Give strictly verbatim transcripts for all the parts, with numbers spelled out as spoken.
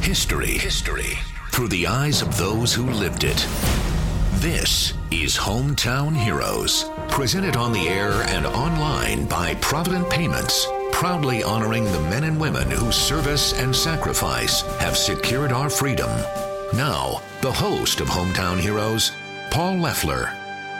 History. History. Through the eyes of those who lived it. This is Hometown Heroes. Presented on the air and online by Provident Payments. Proudly honoring the men and women whose service and sacrifice have secured our freedom. Now, the host of Hometown Heroes, Paul Leffler.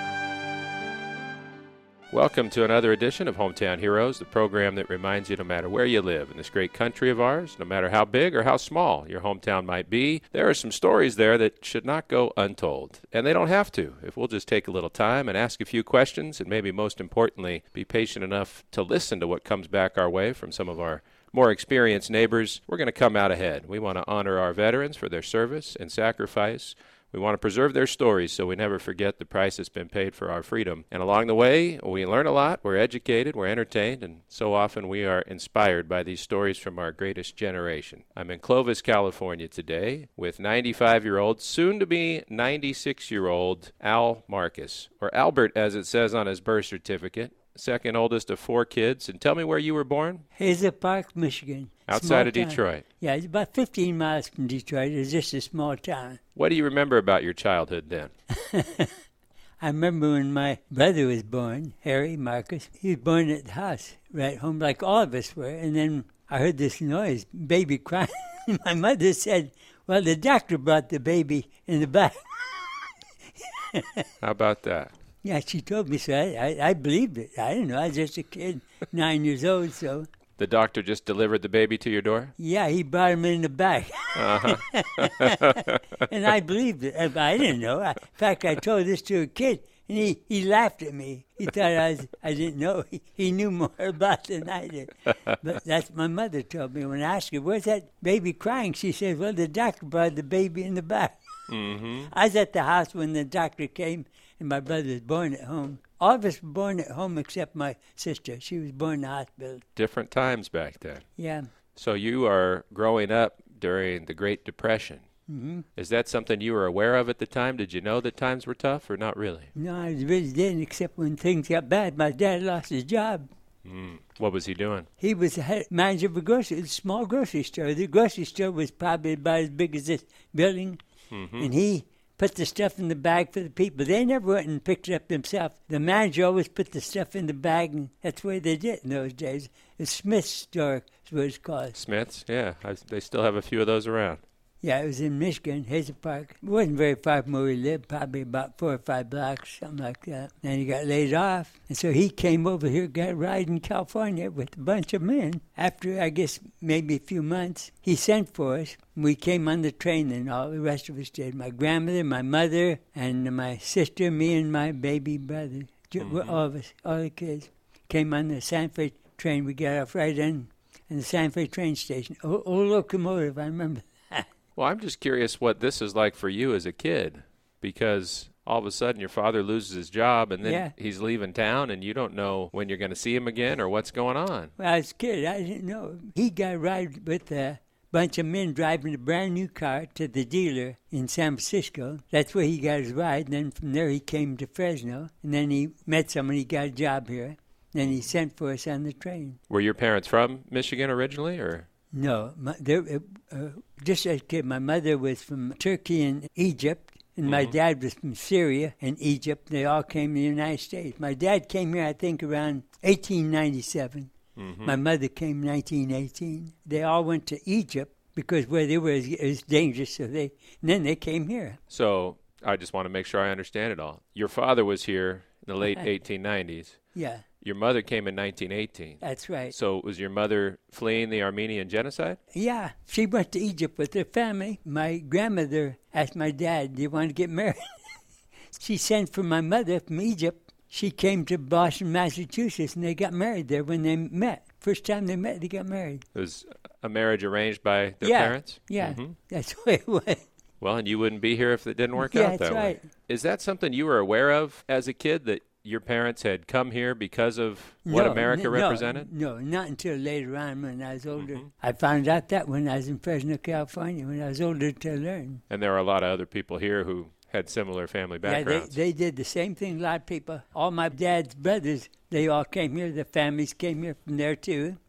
Welcome to another edition of Hometown Heroes, the program that reminds you no matter where you live in this great country of ours, no matter how big or how small your hometown might be, there are some stories there that should not go untold. And they don't have to, if we'll just take a little time and ask a few questions, and maybe most importantly, be patient enough to listen to what comes back our way from some of our more experienced neighbors. We're going to come out ahead. We want to honor our veterans for their service and sacrifice. We want to preserve their stories so we never forget the price that's been paid for our freedom. And along the way, we learn a lot, we're educated, we're entertained, and so often we are inspired by these stories from our greatest generation. I'm in Clovis, California today with ninety-five-year-old, soon-to-be ninety-six-year-old Al Marcus, or Albert as it says on his birth certificate, second oldest of four kids. And tell me where you were born? Hazel Park, Michigan. Outside of Detroit. Yeah, it's about fifteen miles from Detroit. It's just a small town. What do you remember about your childhood then? I remember when my brother was born, Harry Marcus. He was born at the house, right home, like all of us were. And then I heard this noise, baby crying. My mother said, well, the doctor brought the baby in the back. How about that? Yeah, she told me so. I, I, I believed it. I didn't know. I was just a kid, nine years old, so. The doctor just delivered the baby to your door? Yeah, he brought him in the back. Uh-huh. And I believed it. I didn't know. I, in fact, I told this to a kid, and he, he laughed at me. He thought I was, I didn't know. He, he knew more about it than I did. But that's what my mother told me. When I asked her, where's that baby crying? She said, well, the doctor brought the baby in the back. Mm-hmm. I was at the house when the doctor came, and my brother was born at home. All of us were born at home except my sister. She was born in the hospital. Different times back then. Yeah. So you are growing up during the Great Depression. Mm-hmm. Is that something you were aware of at the time? Did you know that times were tough or not really? No, I really didn't, except when things got bad. My dad lost his job. Mm. What was he doing? He was the head manager of a grocery, a small grocery store. The grocery store was probably about as big as this building. Mm-hmm. And he put the stuff in the bag for the people. They never went and picked it up themselves. The manager always put the stuff in the bag, and that's the way they did it in those days. The Smith's store is what it's called. Smith's, yeah. I, they still have a few of those around. Yeah, it was in Michigan, Hazel Park. It wasn't very far from where we lived, probably about four or five blocks, something like that. And he got laid off. And so he came over here, got a ride in California with a bunch of men. After, I guess, maybe a few months, he sent for us. We came on the train, and all the rest of us did. My grandmother, my mother, and my sister, me and my baby brother. Mm-hmm. All of us, all the kids, came on the Santa Fe train. We got off right in, in the Santa Fe train station. Old, old locomotive, I remember. Well, I'm just curious what this is like for you as a kid, because all of a sudden your father loses his job, and then yeah. he's leaving town, and you don't know when you're going to see him again or what's going on. Well, I was a kid. I didn't know. He got a ride with a bunch of men driving a brand-new car to the dealer in San Francisco. That's where he got his ride, and then from there he came to Fresno, and then he met someone. He got a job here, and he sent for us on the train. Were your parents from Michigan originally, or...? No, my, uh, just as a kid, my mother was from Turkey and Egypt, and mm-hmm. my dad was from Syria and Egypt. They all came to the United States. My dad came here, I think, around eighteen ninety-seven. Mm-hmm. My mother came nineteen eighteen. They all went to Egypt because where they were, it was dangerous, so they, and then they came here. So I just want to make sure I understand it all. Your father was here in the late eighteen nineties. Yeah. Your mother came in nineteen eighteen. That's right. So was your mother fleeing the Armenian genocide? Yeah. She went to Egypt with her family. My grandmother asked my dad, do you want to get married? She sent for my mother from Egypt. She came to Boston, Massachusetts, and they got married there when they met. First time they met, they got married. It was a marriage arranged by their yeah. parents? Yeah. Mm-hmm. That's the way it was. Well, and you wouldn't be here if it didn't work yeah, out that that's right. way. Is that something you were aware of as a kid, that your parents had come here because of what no, America n- represented? No, no, not until later on when I was older. Mm-hmm. I found out that when I was in Fresno, California, when I was older to learn. And there are a lot of other people here who had similar family backgrounds. Yeah, they, they did the same thing, a lot of people. All my dad's brothers, they all came here. The families came here from there, too.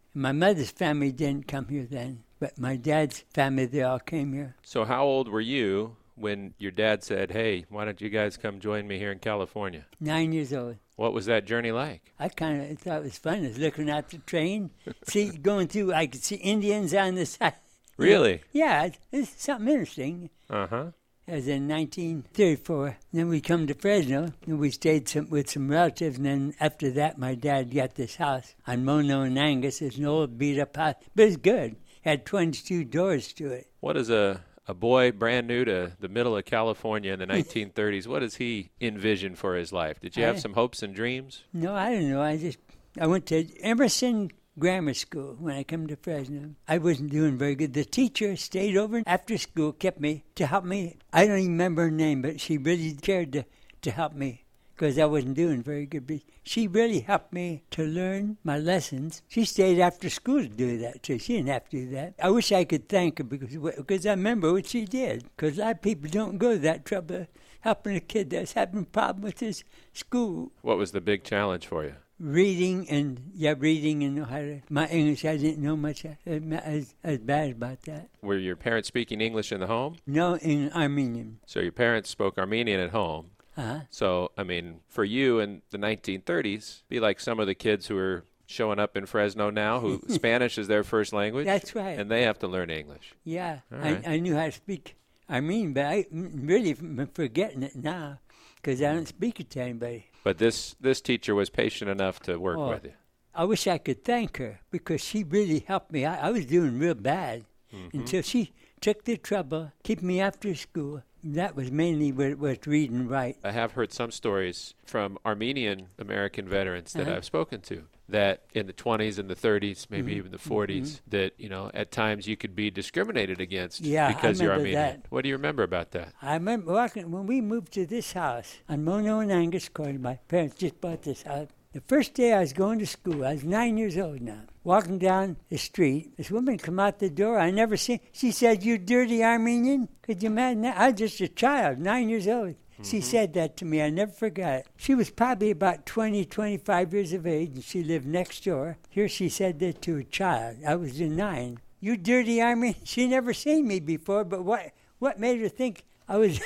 My mother's family didn't come here then, but my dad's family, they all came here. So how old were you when your dad said, hey, why don't you guys come join me here in California? Nine years old. What was that journey like? I kind of thought it was fun. I was looking at the train, see, going through, I could see Indians on the side. Really? Yeah, it's, it's something interesting. Uh-huh. It was in nineteen thirty-four. Then we come to Fresno, and we stayed some, with some relatives, and then after that, my dad got this house on Mono and Angus. It's an old beat-up house, but it's good. It had twenty-two doors to it. What is a, a boy brand new to the middle of California in the nineteen thirties, what does he envision for his life? Did you have I, some hopes and dreams? No, I don't know. I just, I went to Emerson Grammar School when I come to Fresno. I wasn't doing very good. The teacher stayed over after school, kept me to help me. I don't even remember her name, but she really cared to, to help me because I wasn't doing very good. But she really helped me to learn my lessons. She stayed after school to do that, so she didn't have to do that. I wish I could thank her because, because I remember what she did. Because a lot of people don't go to that trouble helping a kid that's having a problem with his school. What was the big challenge for you? Reading and, yeah, reading and know how to, my English, I didn't know much. I, I, was, I was bad about that. Were your parents speaking English in the home? No, in Armenian. So your parents spoke Armenian at home. Uh-huh. So, I mean, for you in the nineteen thirties, be like some of the kids who are showing up in Fresno now who Spanish is their first language. That's right. And they have to learn English. Yeah, Right. I, I knew how to speak Armenian, but I'm really forgetting it now because I don't speak it to anybody. But this, this teacher was patient enough to work Oh, with you. I wish I could thank her because she really helped me. I, I was doing real bad Mm-hmm. until she took the trouble, keep me after school. That was mainly what was read and write. I have heard some stories from Armenian American veterans that Uh-huh. I've spoken to that in the twenties and the thirties, maybe Mhm. even the forties, Mhm. that, you know, at times you could be discriminated against Yeah, I because you're remember Armenian. that. What do you remember about that? I remember walking, when we moved to this house on Mono and Angus Court, my parents just bought this house. The first day I was going to school, I was nine years old now, walking down the street, this woman come out the door, I never seen, she said, "You dirty Armenian?" Could you imagine that? I was just a child, nine years old. Mm-hmm. She said that to me, I never forgot it. She was probably about twenty, twenty-five years of age, and she lived next door. Here she said that to a child. I was in nine. "You dirty Armenian?" She never seen me before, but what, what made her think I was...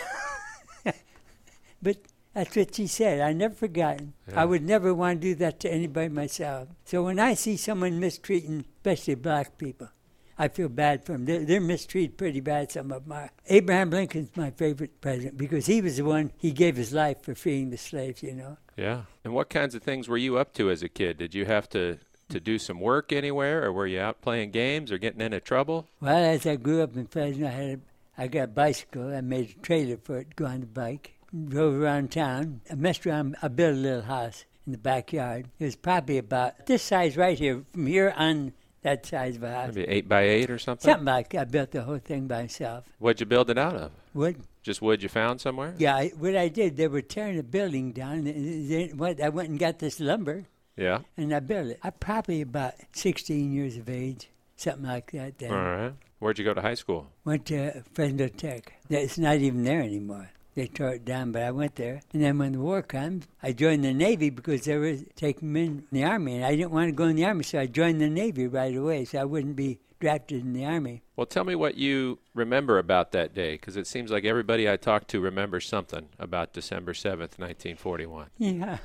But that's what she said. I never forgotten. Yeah. I would never want to do that to anybody myself. So when I see someone mistreating, especially black people, I feel bad for them. They're, they're mistreated pretty bad, some of them are. Abraham Lincoln's my favorite president because he was the one, he gave his life for freeing the slaves, you know. Yeah. And what kinds of things were you up to as a kid? Did you have to, to do some work anywhere, or were you out playing games or getting into trouble? Well, as I grew up in Fresno, I, had a, I got a bicycle. I made a trailer for it to go on the bike. Drove around town. I messed around. I built a little house in the backyard. It was probably about this size right here, from here on that size of a house. Maybe eight by eight or something? Something like that. I built the whole thing by myself. What'd you build it out of? Wood. Just wood you found somewhere? Yeah, I, what I did, they were tearing the building down. And they, what, I went and got this lumber, Yeah. and I built it. I'm probably about sixteen years of age, something like that then. All right. Where'd you go to high school? Went to Fresno Tech. It's not even there anymore. They tore it down, but I went there. And then when the war comes, I joined the Navy because they were taking me in the Army. And I didn't want to go in the Army, so I joined the Navy right away so I wouldn't be drafted in the Army. Well, tell me what you remember about that day, because it seems like everybody I talk to remembers something about December seventh, nineteen forty-one. Yeah.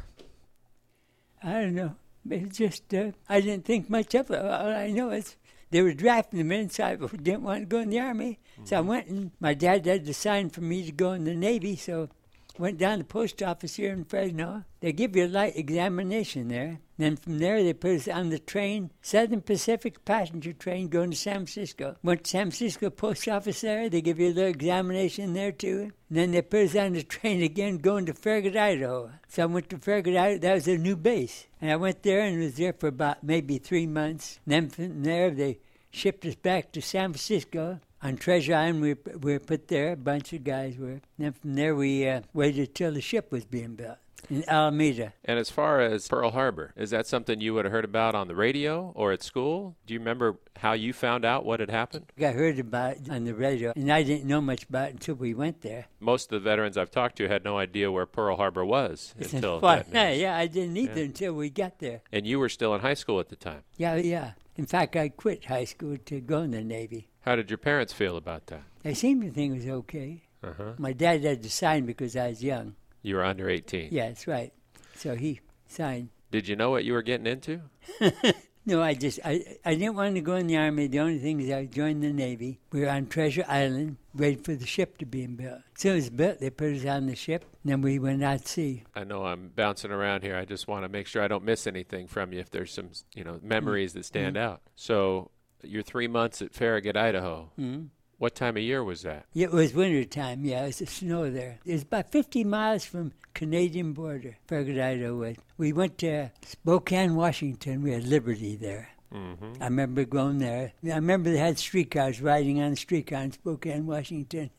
I don't know. It's just, uh, I didn't think much of it. All I know is they were drafting them in, so I didn't want to go in the Army. Mm-hmm. So I went, and my dad had to sign for me to go in the Navy, so went down to the post office here in Fresno. They give you a light examination there. Then from there, they put us on the train, Southern Pacific passenger train going to San Francisco. Went to San Francisco post office there. They give you a little examination there, too. And then they put us on the train again going to Farragut, Idaho. So I went to Farragut, Idaho. That was a new base. And I went there and was there for about maybe three months. And then from there, they shipped us back to San Francisco. On Treasure Island, we, we were put there. A bunch of guys were. And then from there, we uh, waited till the ship was being built in Alameda. And as far as Pearl Harbor, is that something you would have heard about on the radio or at school? Do you remember how you found out what had happened? I heard about it on the radio, and I didn't know much about it until we went there. Most of the veterans I've talked to had no idea where Pearl Harbor was until well, that yeah, news. yeah, I didn't either Yeah. until we got there. And you were still in high school at the time. Yeah, yeah. In fact, I quit high school to go in the Navy. How did your parents feel about that? They seemed to think it was okay. Uh-huh. My dad had to sign because I was young. You were under eighteen. Yeah, that's right. So he signed. Did you know what you were getting into? No, I just, I, I didn't want to go in the Army. The only thing is I joined the Navy. We were on Treasure Island, waiting for the ship to be built. As soon as it was built, they put us on the ship, and then we went out to sea. I know I'm bouncing around here. I just want to make sure I don't miss anything from you if there's some, you know, memories mm-hmm. that stand mm-hmm. out. So you're three months at Farragut, Idaho. Mm-hmm. What time of year was that? It was winter time, yeah. It was the snow there. It was about fifty miles from Canadian border, Farragut, Idaho was. We went to Spokane, Washington. We had Liberty there. Mm-hmm. I remember going there. I remember they had streetcars, riding on the streetcar in Spokane, Washington.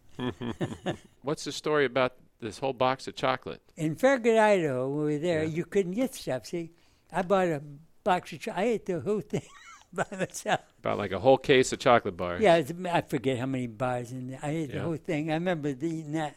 What's the story about this whole box of chocolate? In Farragut, Idaho, when we were there, yeah. you couldn't get stuff, see. I bought a box of chocolate. I ate the whole thing by myself. About like a whole case of chocolate bars. Yeah, I forget how many bars in there. I ate yeah. the whole thing. I remember eating that.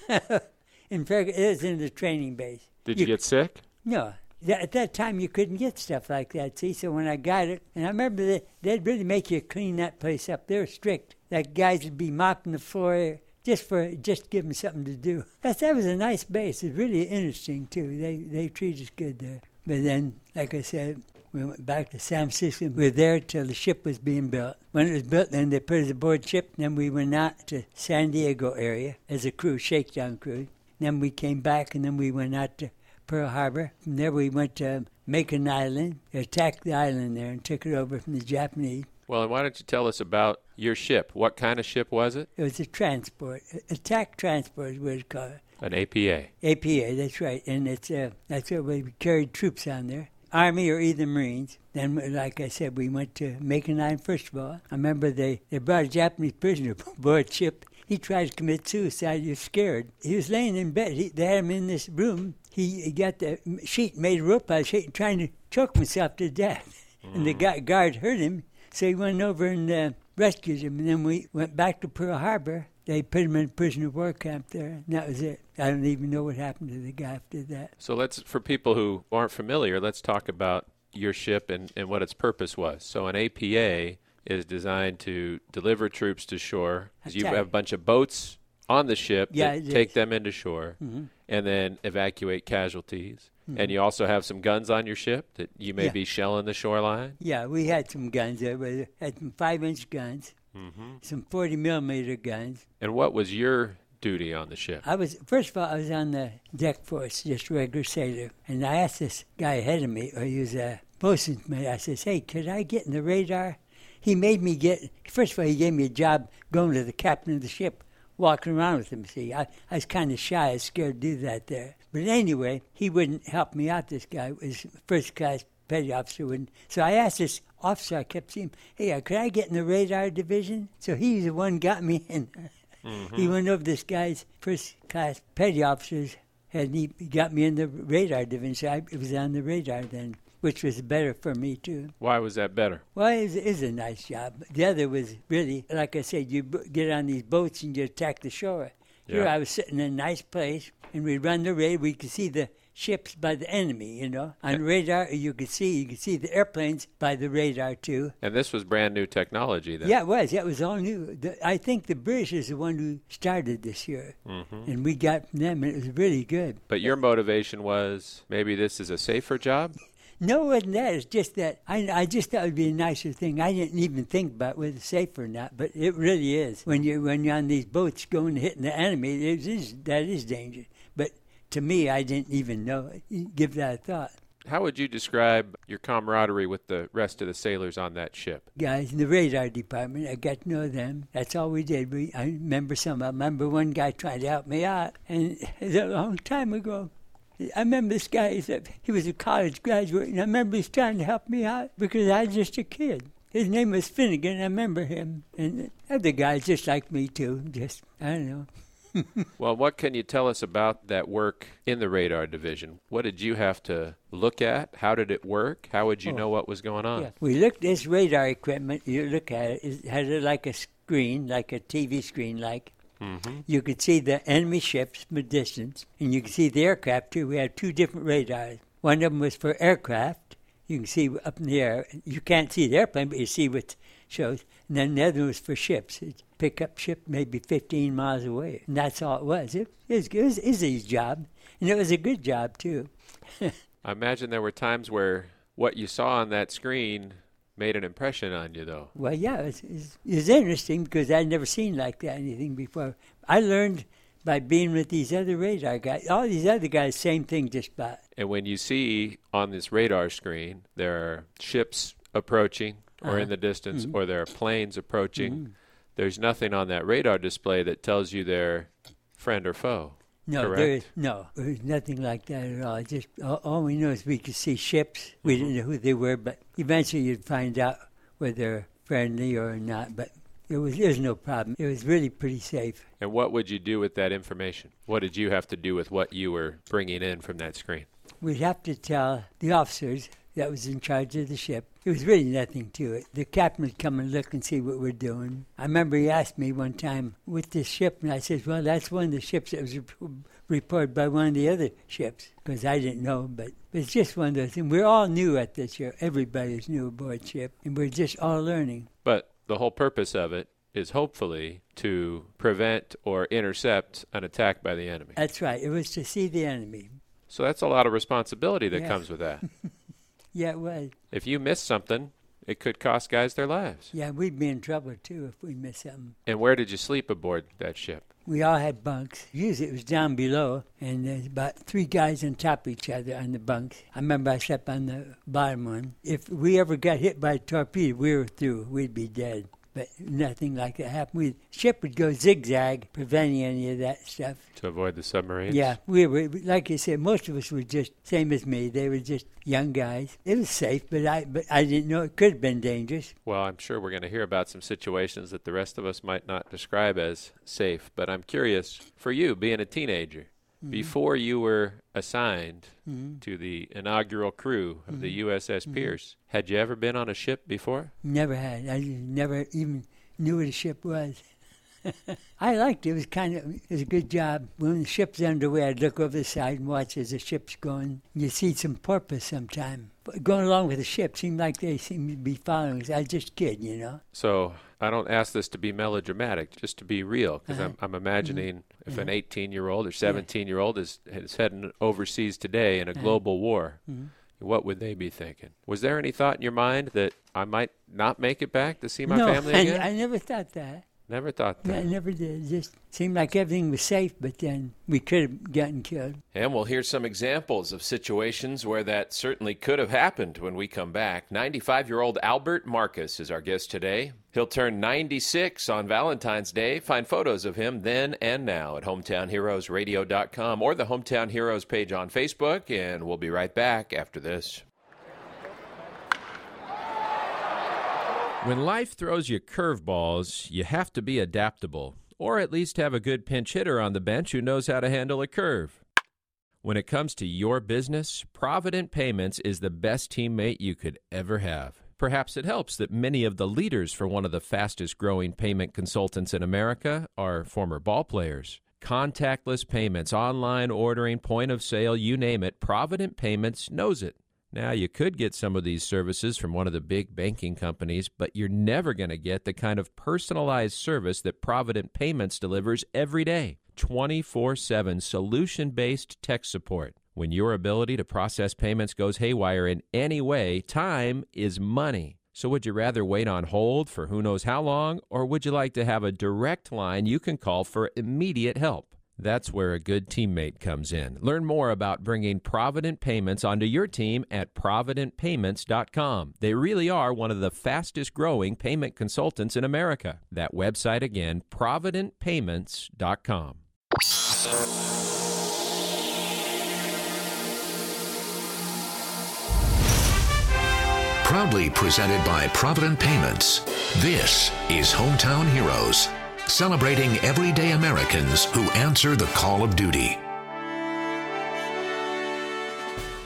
In Farragut, it was in the training base. Did you, you get sick? No. At that time, you couldn't get stuff like that, see? So when I got it, and I remember that they'd really make you clean that place up. They were strict. Like guys would be mopping the floor just for just give them something to do. That's, that was a nice base. It's really interesting, too. They, they treated us good there. But then, like I said, we went back to San Francisco. We were there till the ship was being built. When it was built, then they put us aboard ship. Then we went out to San Diego area as a crew, shakedown crew. Then we came back, and then we went out to Pearl Harbor. From there, we went to Macon Island, attacked the island there, and took it over from the Japanese. Well, and why don't you tell us about your ship? What kind of ship was it? It was a transport. Attack transport is what it's called. An A P A. A P A, that's right. And it's uh, that's what we carried troops on there. Army or either Marines. Then, like I said, we went to Macon Island first of all. I remember they, they brought a Japanese prisoner aboard ship. He tried to commit suicide. He was scared. He was laying in bed. He, they had him in this room. He, he got the sheet, made a rope out of the sheet, trying to choke himself to death. Mm. And the guy, guard heard him, so he went over and uh, rescued him. And then we went back to Pearl Harbor. They put him in a prisoner of war camp there, and that was it. I don't even know what happened to the guy after that. So let's, for people who aren't familiar, let's talk about your ship and, and what its purpose was. So an A P A is designed to deliver troops to shore. You have a bunch of boats on the ship yeah, that take them into shore mm-hmm. and then evacuate casualties. Mm-hmm. And you also have some guns on your ship that you may yeah. be shelling the shoreline? Yeah, we had some guns there. We had some five-inch guns, mm-hmm. some forty millimeter guns. And what was your duty on the ship? I was, first of all, I was on the deck force, just regular sailor. And I asked this guy ahead of me, or he was a bosun's mate, I says, hey, could I get in the radar? He made me get, first of all, he gave me a job going to the captain of the ship, walking around with him, see. I, I was kind of shy, I was scared to do that there. But anyway, he wouldn't help me out, this guy, was first class petty officer. Wouldn't. So I asked this officer, I kept seeing, hey, could I get in the radar division? So he was the one got me in. Mm-hmm. He went over this guy's first class petty officers, and he got me in the radar division, so I was on the radar then, which was better for me, too. Why was that better? Well, it was, it was a nice job. The other was really, like I said, you b- get on these boats and you attack the shore. Here yeah. I was sitting in a nice place, and we'd run the radar. We could see the ships by the enemy, you know. On yeah. radar, you could see you could see the airplanes by the radar, too. And this was brand new technology, then? Yeah, it was. Yeah, it was all new. The, I think the British is the one who started this here, mm-hmm. and we got from them, and it was really good. But your motivation was maybe this is a safer job? No, it wasn't that. It's just that I, I just thought it would be a nicer thing. I didn't even think about whether it's safe or not, but it really is. When you're, when you're on these boats going hitting the enemy, it is, that is danger. But to me, I didn't even know, give that a thought. How would you describe your camaraderie with the rest of the sailors on that ship? Guys in the radar department, I got to know them. That's all we did. We, I remember some. I remember one guy trying to help me out, and it was a long time ago. I remember this guy, he was a college graduate, and I remember he was trying to help me out because I was just a kid. His name was Finnegan, I remember him. And the other guys just like me, too. Just, I don't know. Well, what can you tell us about that work in the radar division? What did you have to look at? How did it work? How would you oh. know what was going on? Yeah. We looked at this radar equipment. You look at it. It had it like a screen, like a T V screen, like. Mm-hmm. You could see the enemy ships from a distance, and you could see the aircraft, too. We had two different radars. One of them was for aircraft, You can see up in the air. You can't see the airplane, but you see what shows. And then the other one was for ships. It'd pick up ship maybe fifteen miles away. And that's all it was. It, it was, it was, it was his job. And it was a good job, too. I imagine there were times where what you saw on that screen made an impression on you, though. Well, yeah, it was, it was, it was interesting because I'd never seen like that anything before. I learned by being with these other radar guys. All these other guys, same thing, just about. And when you see on this radar screen, there are ships approaching or uh-huh. in the distance, mm-hmm. or there are planes approaching, mm-hmm. there's nothing on that radar display that tells you they're friend or foe. No, correct? there is, no, there's nothing like that at all. Just all, all we know is we could see ships. We mm-hmm. didn't know who they were, but eventually you'd find out whether they're friendly or not. But it was there's no problem. It was really pretty safe. And what would you do with that information? What did you have to do with what you were bringing in from that screen? We'd have to tell the officers that was in charge of the ship. There was really nothing to it. The captain would come and look and see what we're doing. I remember he asked me one time, with this ship, and I said, well, that's one of the ships that was rep- reported by one of the other ships, because I didn't know, but it's just one of those things. We're all new at this ship. Everybody's new aboard ship, and we're just all learning. But the whole purpose of it is hopefully to prevent or intercept an attack by the enemy. That's right. It was to see the enemy. So that's a lot of responsibility that yeah. comes with that. Yeah, it was. If you miss something, it could cost guys their lives. Yeah, we'd be in trouble, too, if we missed something. And where did you sleep aboard that ship? We all had bunks. Usually it was down below, and there's about three guys on top of each other on the bunks. I remember I slept on the bottom one. If we ever got hit by a torpedo, we were through. We'd be dead. But nothing like that happened. We, the ship would go zigzag, preventing any of that stuff. To avoid the submarines? Yeah. We were, like I said, most of us were just, same as me, they were just young guys. It was safe, but I but I didn't know it could have been dangerous. Well, I'm sure we're going to hear about some situations that the rest of us might not describe as safe. But I'm curious, for you, being a teenager, mm-hmm. before you were assigned mm-hmm. to the inaugural crew of mm-hmm. the U S S Pierce, mm-hmm. had you ever been on a ship before? Never had. I never even knew what a ship was. I liked it. It was kind of, it was a good job. When the ship's underway, I'd look over the side and watch as the ship's going. You see some porpoise sometime. But going along with the ship seemed like they seemed to be following us. I was just a kid, you know. So I don't ask this to be melodramatic, just to be real, because uh-huh. I'm, I'm imagining mm-hmm. if uh-huh. an eighteen-year-old or seventeen-year-old is, is heading overseas today in a uh-huh. global war, mm-hmm. what would they be thinking? Was there any thought in your mind that I might not make it back to see my no, family again? I, I never thought that. Never thought that. I never did. It just seemed like everything was safe, but then we could have gotten killed. And we'll hear some examples of situations where that certainly could have happened when we come back. ninety-five-year-old Albert Marcus is our guest today. He'll turn ninety-six on Valentine's Day. Find photos of him then and now at hometown heroes radio dot com or the Hometown Heroes page on Facebook, and we'll be right back after this. When life throws you curveballs, you have to be adaptable, or at least have a good pinch hitter on the bench who knows how to handle a curve. When it comes to your business, Provident Payments is the best teammate you could ever have. Perhaps it helps that many of the leaders for one of the fastest-growing payment consultants in America are former ball players. Contactless payments, online ordering, point of sale, you name it, Provident Payments knows it. Now, you could get some of these services from one of the big banking companies, but you're never going to get the kind of personalized service that Provident Payments delivers every day. twenty-four seven solution-based tech support. When your ability to process payments goes haywire in any way, time is money. So would you rather wait on hold for who knows how long, or would you like to have a direct line you can call for immediate help? That's where a good teammate comes in. Learn more about bringing Provident Payments onto your team at provident payments dot com. They really are one of the fastest-growing payment consultants in America. That website again, provident payments dot com. Proudly presented by Provident Payments, this is Hometown Heroes, celebrating everyday Americans who answer the call of duty.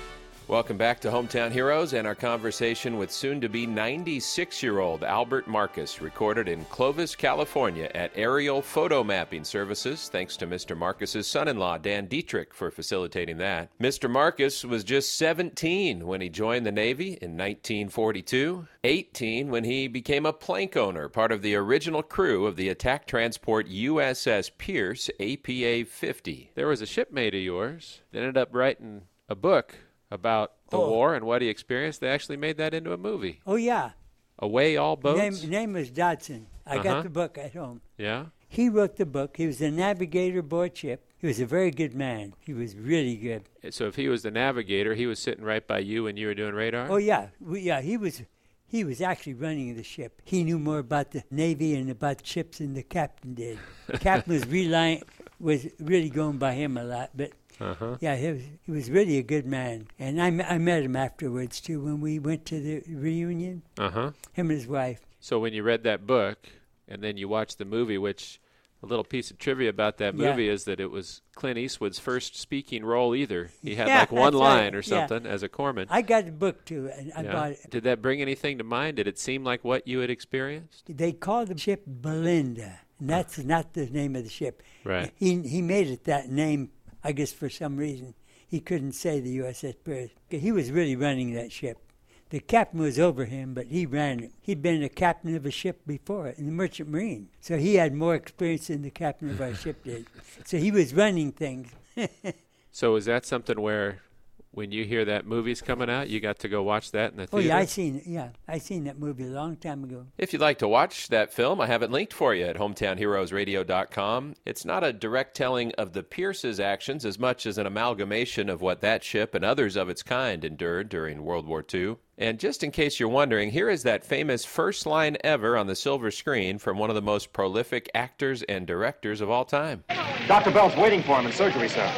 Welcome back to Hometown Heroes and our conversation with soon-to-be ninety-six-year-old Albert Marcus, recorded in Clovis, California at Aerial Photo Mapping Services, thanks to Mister Marcus's son-in-law, Dan Dietrich, for facilitating that. Mister Marcus was just seventeen when he joined the Navy in nineteen forty-two, eighteen when he became a plank owner, part of the original crew of the attack transport U S S Pierce A P A fifty. There was a shipmate of yours that ended up writing a book about the oh. war and what he experienced. They actually made that into a movie. Oh, yeah. Away All Boats? Name, name was Dodson. I uh-huh. got the book at home. Yeah? He wrote the book. He was a navigator aboard ship. He was a very good man. He was really good. So if he was the navigator, he was sitting right by you when you were doing radar? Oh, yeah. We, yeah, he was he was actually running the ship. He knew more about the Navy and about ships than the captain did. The captain was reliant, was really going by him a lot, but Uh-huh. yeah, he was, he was really a good man. And I, I met him afterwards, too, when we went to the reunion. Uh-huh. Him and his wife. So when you read that book and then you watched the movie, which a little piece of trivia about that movie yeah. is that it was Clint Eastwood's first speaking role either. He had yeah, like one line right. or something yeah. as a corpsman. I got the book, too, and I yeah. bought it. Did that bring anything to mind? Did it seem like what you had experienced? They called the ship Belinda, and that's not the name of the ship. Right. He, he made it that name, I guess, for some reason. He couldn't say the U S S Pierce. He was really running that ship. The captain was over him, but he ran it. He'd been a captain of a ship before, in the Merchant Marine. So he had more experience than the captain of our ship did. So he was running things. So is that something where when you hear that movie's coming out, you got to go watch that in the theater? Oh, yeah, I seen it. Yeah, I seen that movie a long time ago. If you'd like to watch that film, I have it linked for you at hometown heroes radio dot com. It's not a direct telling of the Pierce's actions as much as an amalgamation of what that ship and others of its kind endured during World War Two. And just in case you're wondering, here is that famous first line ever on the silver screen from one of the most prolific actors and directors of all time. Doctor Bell's waiting for him in surgery, sir.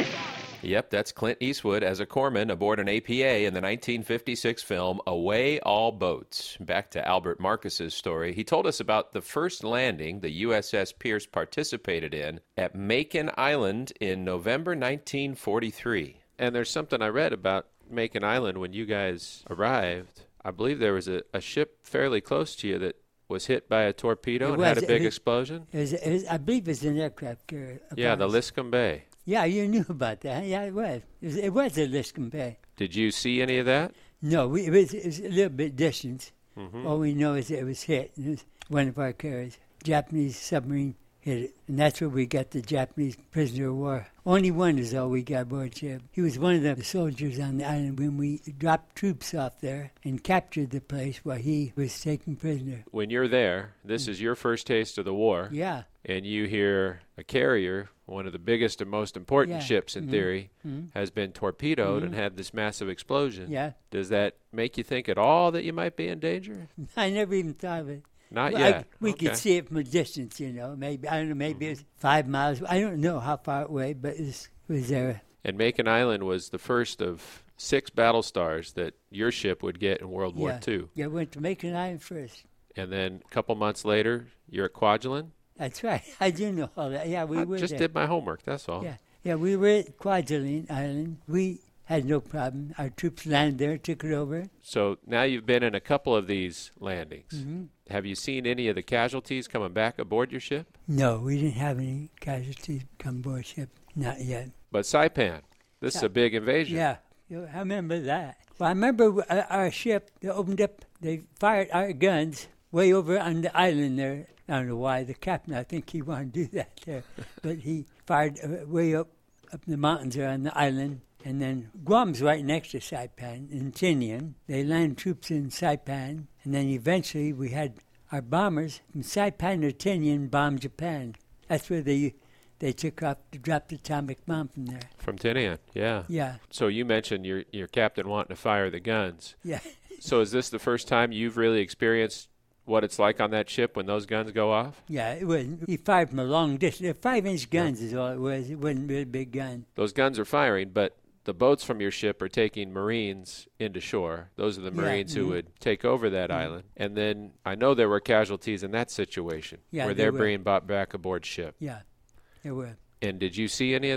Yep, that's Clint Eastwood as a corpsman aboard an A P A in the nineteen fifty-six film Away All Boats. Back to Albert Marcus's story. He told us about the first landing the U S S Pierce participated in at Makin Island in November nineteen forty-three. And there's something I read about Makin Island when you guys arrived. I believe there was a, a ship fairly close to you that was hit by a torpedo It and was. had a big It- explosion. It was, it was, I believe it's an aircraft carrier. Yeah, the Liscum Bay. Yeah, you knew about that. Yeah, it was. It was, it was a Liscum Bay. Did you see any of that? No, we, it, was, it was a little bit distant. Mm-hmm. All we know is it was hit. It was one of our carriers. Japanese submarine hit it. And that's where we got the Japanese prisoner of war. Only one is all we got aboard ship. He was one of the soldiers on the island when we dropped troops off there and captured the place while he was taken prisoner. When you're there, this is your first taste of the war. Yeah. And you hear a carrier, one of the biggest and most important Yeah. ships in Mhm. theory, Mhm. has been torpedoed Mhm. and had this massive explosion. Yeah. Does that make you think at all that you might be in danger? I never even thought of it. Not Well, yet. I, we Okay. could see it from a distance, you know. Maybe, I don't know, maybe it's five miles. I don't know how far away, but it was, it was there. And Makin Island was the first of six battle stars that your ship would get in World War yeah. Two. Yeah, went to Makin Island first. And then a couple months later, you're at Kwajalein. That's right. I do know all that. Yeah, we I were just there. did my homework, that's all. Yeah, yeah, we were at Kwajalein Island. We had no problem. Our troops landed there, took it over. So now you've been in a couple of these landings. Mm-hmm. Have you seen any of the casualties coming back aboard your ship? No, we didn't have any casualties come aboard ship. Not yet. But Saipan, this is a big invasion. Yeah, yeah, I remember that. Well, I remember uh, our ship, they opened up, they fired our guns way over on the island there. I don't know why. The captain, I think he wanted to do that there. But he fired uh, way up, up the mountains there on the island. And then Guam's right next to Saipan in Tinian. They landed troops in Saipan. And then eventually we had our bombers from Saipan to Tinian bomb Japan. That's where they they took off to drop the atomic bomb from there. From Tinian, yeah. Yeah, So you mentioned your your captain wanting to fire the guns. yeah. So is this the first time you've really experienced what it's like on that ship when those guns go off? Yeah, it was. He fired from a long distance. Five-inch guns is all it was. It wasn't a really big gun. Those guns are firing, but the boats from your ship are taking Marines into shore. Those are the Yeah, Marines who mhm. would take over that Mhm. island. And then I know there were casualties in that situation Yeah, where there they're were. being brought back aboard ship. Yeah, there were. And did you see any of that?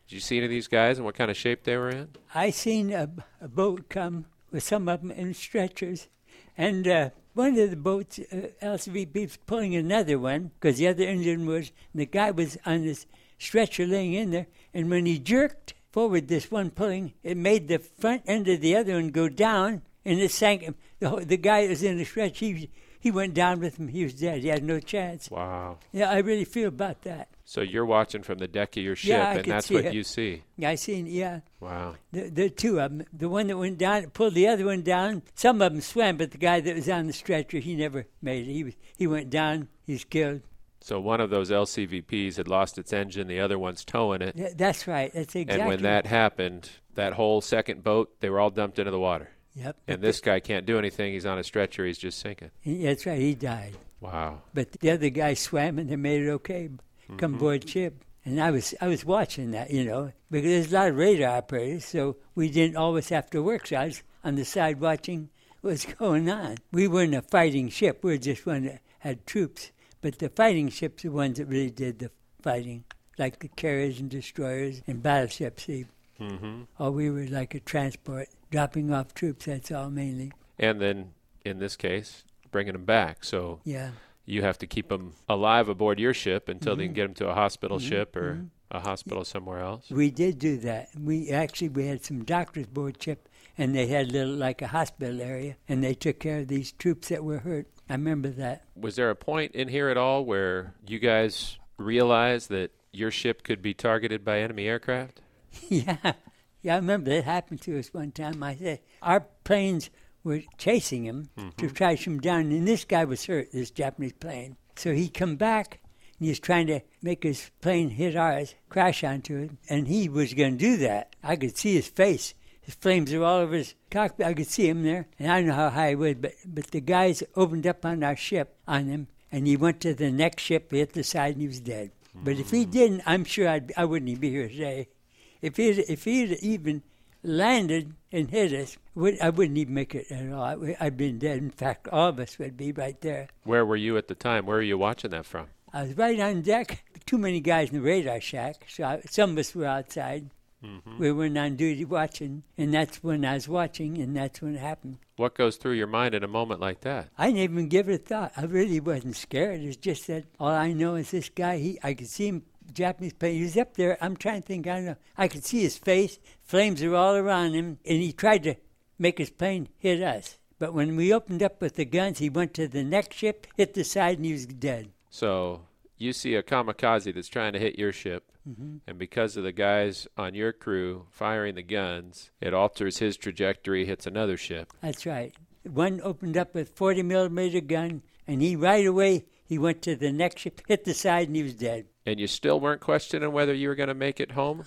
Did you see any of these guys and what kind of shape they were in? I seen a, a boat come with some of them in stretchers, and uh, one of the boats, uh, L C V P, was pulling another one because the other engine was, and the guy was on this stretcher laying in there, and when he jerked forward this one pulling, it made the front end of the other one go down, and it sank him. The, whole, the guy that was in the stretch, he, he went down with him. He was dead. He had no chance. Wow. Yeah, I really feel about that. So you're watching from the deck of your ship, Yeah, I and could that's see what it. you see. Yeah, I seen, yeah. Wow. The, the two of them. The one that went down pulled the other one down. Some of them swam, but the guy that was on the stretcher, he never made it. He was, he went down. He was killed. So one of those L C V Ps had lost its engine. The other one's towing it. Yeah, that's right. That's exactly. And when that happened, that whole second boat, they were all dumped into the water. Yep. And this guy can't do anything. He's on a stretcher. He's just sinking. Yeah, that's right. He died. Wow. But the other guy swam and they made it okay. Come Mhm. aboard ship. And I was I was watching that, you know, because there's a lot of radar operators, so we didn't always have to work. So I was on the side watching what's going on. We weren't a fighting ship. We were just one that had troops. But the fighting ships are the ones that really did the fighting, like the carriers and destroyers and battleships. See? Mm-hmm. Or we were like a transport, dropping off troops, that's all mainly. And then, in this case, bringing them back. So Yeah. you have to keep them alive aboard your ship until Mm-hmm. they can get them to a hospital Mhm. ship or Mhm. a hospital somewhere else. We did do that. We actually, we had some doctors aboard ship, and they had a little, like a hospital area, and they took care of these troops that were hurt. I remember that. Was there a point in here at all where you guys realized that your ship could be targeted by enemy aircraft? Yeah. Yeah, I remember that happened to us one time. I said, our planes were chasing him to try to shoot him down, and this guy was hurt, this Japanese plane. So he come back, and he was trying to make his plane hit ours, crash onto it, and he was going to do that. I could see his face. His flames are all over his cockpit. I could see him there, and I don't know how high he was, but, but the guys opened up on our ship on him, and he went to the next ship, hit the side, and he was dead. But if he didn't, I'm sure I'd, I wouldn't even be here today. If he'd, if he'd even landed and hit us, would, I wouldn't even make it at all. I, I'd been dead. In fact, all of us would be right there. Where were you at the time? Where were you watching that from? I was right on deck. Too many guys in the radar shack, so I, some of us were outside. Mm-hmm. We weren't on duty watching, and that's when I was watching, and that's when it happened. What goes through your mind in a moment like that? I didn't even give it a thought. I really wasn't scared. It's just that all I know is this guy, he, I could see him, Japanese plane, he was up there. I'm trying to think, I don't know. I could see his face. Flames are all around him, and he tried to make his plane hit us. But when we opened up with the guns, he went to the next ship, hit the side, and he was dead. So you see a kamikaze that's trying to hit your ship, Mm-hmm. and because of the guys on your crew firing the guns, it alters his trajectory, hits another ship. That's right. One opened up with forty millimeter gun, and he right away, he went to the next ship, hit the side, and he was dead. And you still weren't questioning whether you were going to make it home?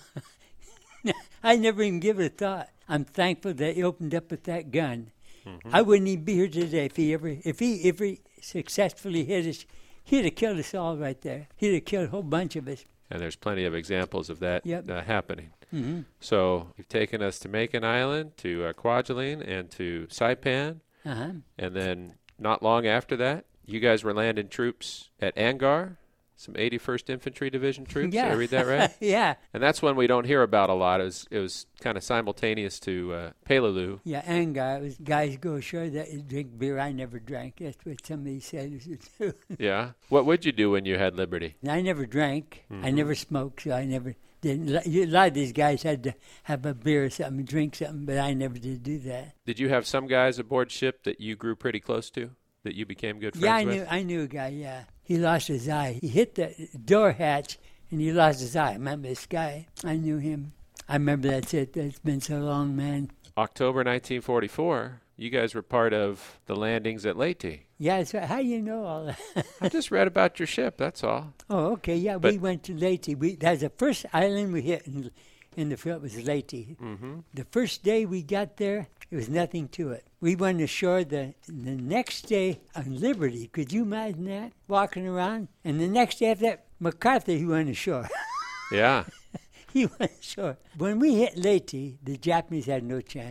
I never even give it a thought. I'm thankful that he opened up with that gun. Mm-hmm. I wouldn't even be here today if he ever, if he, if he successfully hit us. He'd have killed us all right there. He'd have killed a whole bunch of us. And there's plenty of examples of that Yep. uh, happening. Mm-hmm. So you've taken us to Macon Island, to uh, Kwajalein, and to Saipan. Uh-huh. And then not long after that, you guys were landing troops at Angar, some eighty-first Infantry Division troops. Yeah. Did I read that right? Yeah. And that's one we don't hear about a lot. It was, it was kind of simultaneous to uh, Peleliu. Yeah, Angar, it was guys go ashore that drink beer. I never drank. That's what some of these sailors would do. Yeah. What would you do when you had liberty? And I never drank. Mm-hmm. I never smoked, so I never did. A lot of these guys had to have a beer or something, drink something, but I never did do that. Did you have some guys aboard ship that you grew pretty close to, that you became good friends Yeah, I with? knew. I knew a guy. Yeah, he lost his eye. He hit the door hatch and he lost his eye. I remember this guy. I knew him. I remember that's it. That's been so long, man. October nineteen forty-four, you guys were part of the landings at Leyte. Yeah, that's right. How do you know all that? I just read about your ship, that's all. Oh, okay. Yeah, But- we went to Leyte. We that's the first island we hit in, in the field was Leyte. Mm-hmm. The first day we got there, there was nothing to it. We went ashore the the next day on Liberty. Could you imagine that? Walking around. And the next day after that, MacArthur, he went ashore. Yeah. He went ashore. When we hit Leyte, the Japanese had no chance.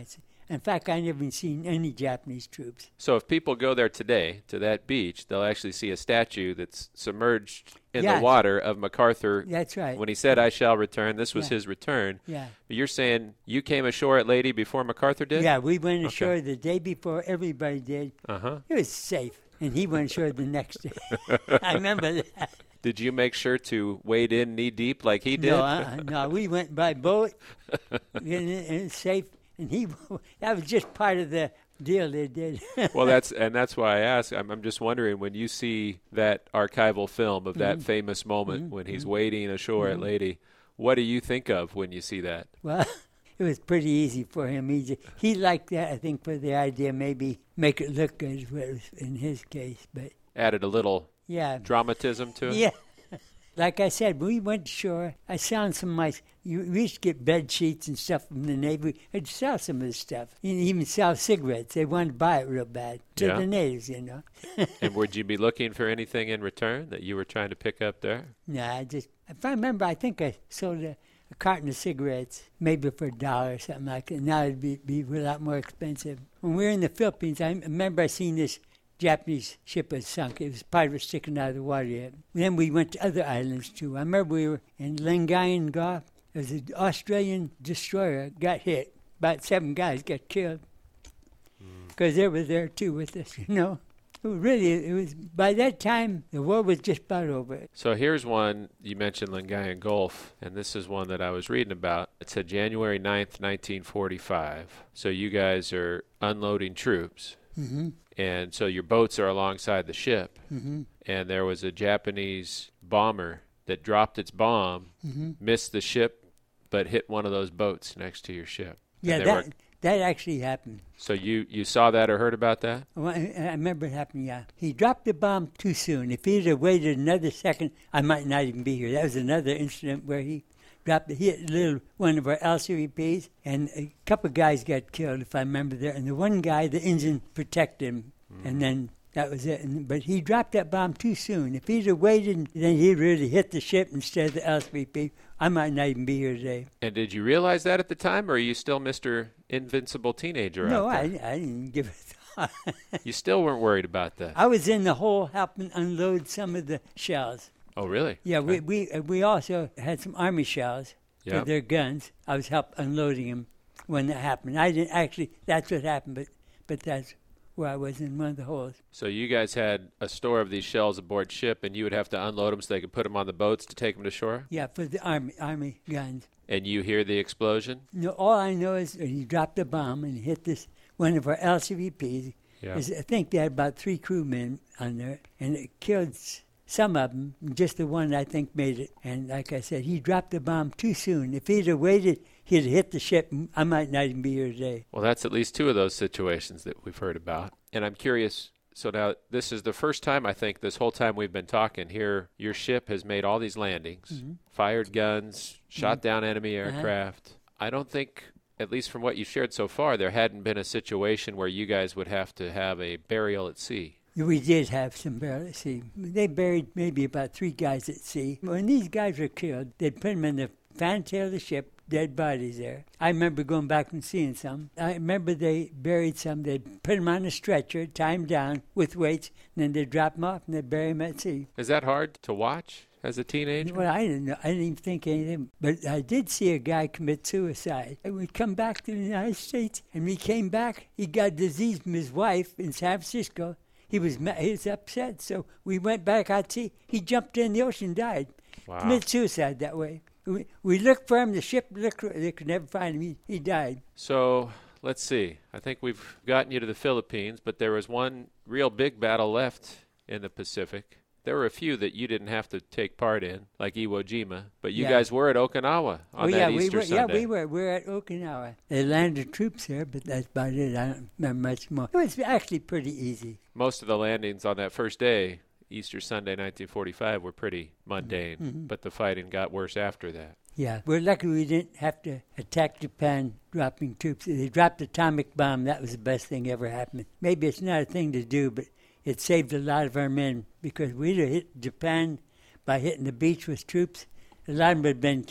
In fact, I never seen any Japanese troops. So if people go there today to that beach, they'll actually see a statue that's submerged in Yes. the water of MacArthur. That's right. When he said, I shall return, this was Yeah. his return. Yeah. But you're saying you came ashore at Lady before MacArthur did? Yeah, we went ashore Okay. the day before everybody did. Uh-huh. It was safe. And he went ashore the next day. I remember that. Did you make sure to wade in knee deep like he did? No, uh, no, we went by boat, and it- and it's safe. And he, that was just part of the deal they did. Well, that's and that's why I ask. I'm, I'm just wondering, when you see that archival film of that famous moment when he's wading ashore at Lady, what do you think of when you see that? Well, it was pretty easy for him. He just, he liked that, I think, for the idea, maybe make it look good is what it was in his case. But Added a little yeah, dramatism to it? yeah. Like I said, we went ashore. I found some of my. You, we used to get bed sheets and stuff from the Navy. I'd sell some of this stuff. You even sell cigarettes. They wanted to buy it real bad to Yeah. the natives, you know. And would you be looking for anything in return that you were trying to pick up there? Nah, I just. If I remember, I think I sold a, a carton of cigarettes, maybe for a dollar or something like that. Now it'd be, be a lot more expensive. When we were in the Philippines, I remember I seen this Japanese ship had sunk. It was pirates sticking out of the water yet. Then we went to other islands too. I remember we were in Lingayen Gulf. There was an Australian destroyer got hit. About seven guys got killed because they were there too with us. You know, it was really it was by that time the war was just about over. So here's one. You mentioned Lingayen Gulf, and this is one that I was reading about. It said January ninth, nineteen forty-five. So you guys are unloading troops. Mm-hmm. And so your boats are alongside the ship. Mm-hmm. And there was a Japanese bomber that dropped its bomb, Mm-hmm. missed the ship, but hit one of those boats next to your ship. And Yeah, they that were- that actually happened. So you, you saw that or heard about that? Well, I, I remember it happening, yeah. He dropped the bomb too soon. If he'd have waited another second, I might not even be here. That was another incident where he dropped it. He hit little one of our L C V Ps, and a couple of guys got killed, if I remember there. And the one guy, the engine protected him, Mm. and then that was it. And, but he dropped that bomb too soon. If he'd have waited, then he'd really hit the ship instead of the L C V P. I might not even be here today. And did you realize that at the time, or are you still Mister Invincible Teenager No, out I, there? I didn't give a thought. You still weren't worried about that? I was in the hole helping unload some of the shells. Oh, really? Yeah, Okay. we we uh, we also had some army shells Yep. for their guns. I was help unloading them when that happened. I didn't actually. That's what happened, but but that's where I was in one of the holes. So you guys had a store of these shells aboard ship, and you would have to unload them so they could put them on the boats to take them to shore? Yeah, for the army army guns. And you hear the explosion? No, all I know is that he dropped a bomb and hit this one of our L C V Ps. Yeah. Is- I think they had about three crewmen on there, and it killed s- some of them. Just the one I think made it. And like I said, he dropped the bomb too soon. If he'd have waited, he'd have hit the ship. and I might not even be here today. Well, that's at least two of those situations that we've heard about. And I'm curious, so now this is the first time, I think, this whole time we've been talking here, your ship has made all these landings, Mm-hmm. fired guns, shot down enemy Uh-huh. aircraft. I don't think, at least from what you've shared so far, there hadn't been a situation where you guys would have to have a burial at sea. We did have some burial at sea. They buried maybe about three guys at sea. When these guys were killed, they'd put them in the fantail of the ship, dead bodies there. I remember going back and seeing some. I remember they buried some. They'd put them on a stretcher, tie them down with weights, and then they'd drop them off and they'd bury them at sea. Is that hard to watch as a teenager? Well, I didn't know. I didn't even think anything. But I did see a guy commit suicide. And we come back to the United States, and we came back. He got disease from his wife in San Francisco. He was ma- he was upset, so we went back out to sea. He jumped in the ocean and died. Wow. Committed suicide that way. We, we looked for him. The ship looked. They could never find him. He, he died. So let's see. I think we've gotten you to the Philippines, but there was one real big battle left in the Pacific. There were a few that you didn't have to take part in, like Iwo Jima, but you Yeah. guys were at Okinawa on oh that yeah, Easter we were. Sunday. Yeah, we were. We were at Okinawa. They landed troops there, but that's about it. I don't remember much more. It was actually pretty easy. Most of the landings on that first day, Easter Sunday, nineteen forty-five, were pretty mundane, Mm-hmm. but the fighting got worse after that. Yeah, we're lucky we didn't have to attack Japan dropping troops. They dropped atomic bomb. That was the best thing ever happened. Maybe it's not a thing to do, but it saved a lot of our men because we'd have hit Japan by hitting the beach with troops. A lot of them had been killed.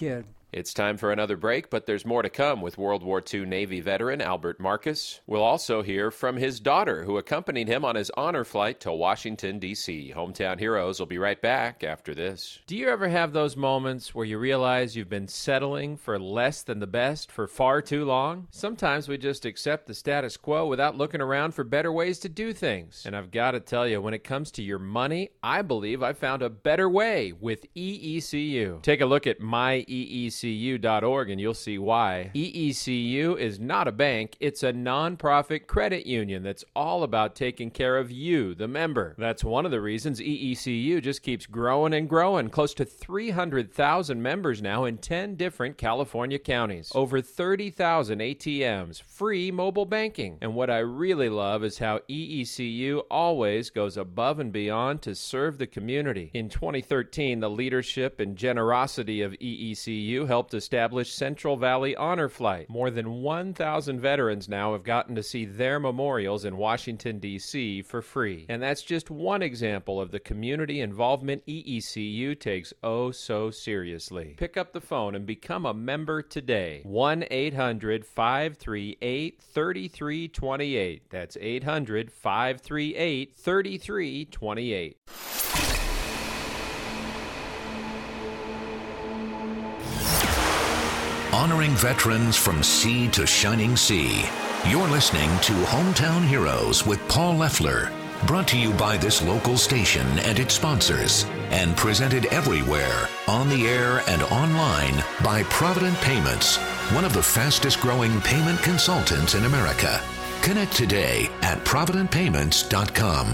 It's time for another break, but there's more to come with World War Two Navy veteran Albert Marcus. We'll also hear from his daughter, who accompanied him on his honor flight to Washington, D C Hometown Heroes will be right back after this. Do you ever have those moments where you realize you've been settling for less than the best for far too long? Sometimes we just accept the status quo without looking around for better ways to do things. And I've got to tell you, when it comes to your money, I believe I found a better way with E E C U. Take a look at my E E C U dot org and you'll see why. E E C U is not a bank, it's a non-profit credit union that's all about taking care of you, the member. That's one of the reasons E E C U just keeps growing and growing. Close to three hundred thousand members now in ten different California counties. Over thirty thousand A T Ms, free mobile banking. And what I really love is how E E C U always goes above and beyond to serve the community. In twenty thirteen, the leadership and generosity of E E C U helped establish Central Valley Honor Flight. More than one thousand veterans now have gotten to see their memorials in Washington, D C for free. And that's just one example of the community involvement E E C U takes oh so seriously. Pick up the phone and become a member today. one eight hundred five three eight three three two eight. That's eight hundred five three eight three three two eight. Honoring veterans from sea to shining sea. You're listening to Hometown Heroes with Paul Leffler. Brought to you by this local station and its sponsors. And presented everywhere, on the air and online, by Provident Payments, one of the fastest growing payment consultants in America. Connect today at provident payments dot com.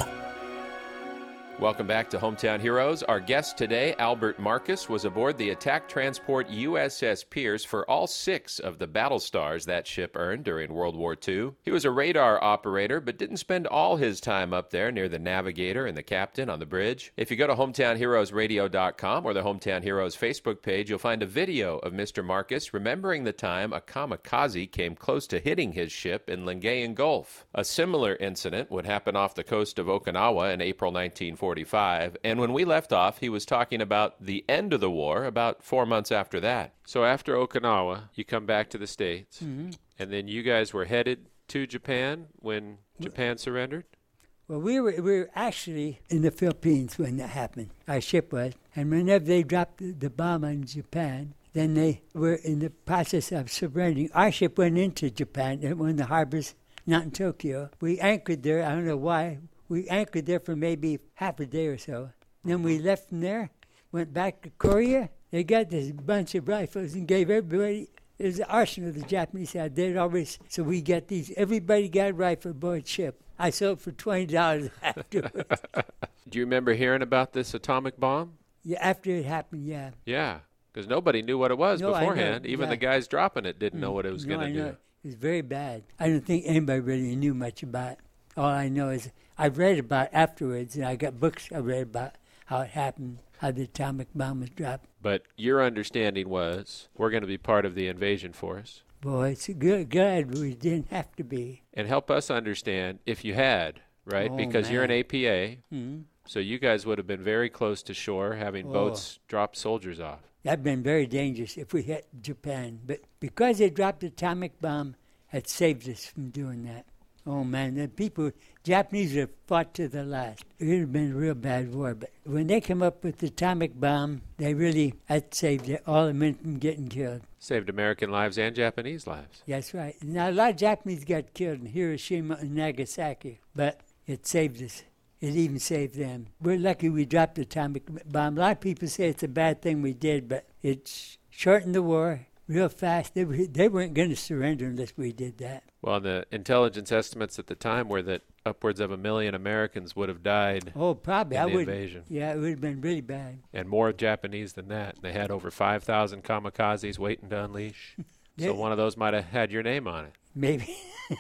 Welcome back to Hometown Heroes. Our guest today, Albert Marcus, was aboard the attack transport U S S Pierce for all six of the battle stars that ship earned during World War Two. He was a radar operator, but didn't spend all his time up there near the navigator and the captain on the bridge. If you go to hometown heroes radio dot com or the Hometown Heroes Facebook page, you'll find a video of Mister Marcus remembering the time a kamikaze came close to hitting his ship in Lingayen Gulf. A similar incident would happen off the coast of Okinawa in April nineteen forty-five, and when we left off, he was talking about the end of the war about four months after that. So after Okinawa, you come back to the States, mm-hmm. and then you guys were headed to Japan when Japan surrendered? Well, we were we were actually in the Philippines when that happened. Our ship was, and whenever they dropped the, the bomb on Japan, then they were in the process of surrendering. Our ship went into Japan, and one of the harbors, not in Tokyo. We anchored there. I don't know why. We anchored there for maybe half a day or so. Then we left from there, went back to Korea. They got this bunch of rifles and gave everybody, it was the arsenal the Japanese had. They'd always, so we got these, everybody got a rifle aboard ship. I sold for twenty dollars afterwards. Do you remember hearing about this atomic bomb? Yeah, after it happened, yeah. Yeah, because nobody knew what it was no, beforehand. Know, Even yeah. the guys dropping it didn't know what it was no, going to do. It was very bad. I don't think anybody really knew much about it. All I know is I read about it afterwards, and I got books I read about how it happened, how the atomic bomb was dropped. But your understanding was, we're going to be part of the invasion force. Boy, it's good, good we didn't have to be. And help us understand if you had, right? Oh, because man. you're an A P A, mm-hmm. so you guys would have been very close to shore, having oh. boats drop soldiers off. That'd been very dangerous if we hit Japan. But because they dropped the atomic bomb, it saved us from doing that. Oh, man, the people, Japanese have fought to the last. It would have been a real bad war. But when they came up with the atomic bomb, they really, that saved it, all the men from getting killed. Saved American lives and Japanese lives. That's right. Now, a lot of Japanese got killed in Hiroshima and Nagasaki, but it saved us. It even saved them. We're lucky we dropped the atomic bomb. A lot of people say it's a bad thing we did, but it shortened the war real fast. They, were, they weren't going to surrender unless we did that. Well, the intelligence estimates at the time were that upwards of a million Americans would have died oh, probably. in I the would, invasion. Yeah, it would have been really bad. And more Japanese than that. They had over five thousand kamikazes waiting to unleash. So one of those might have had your name on it. Maybe.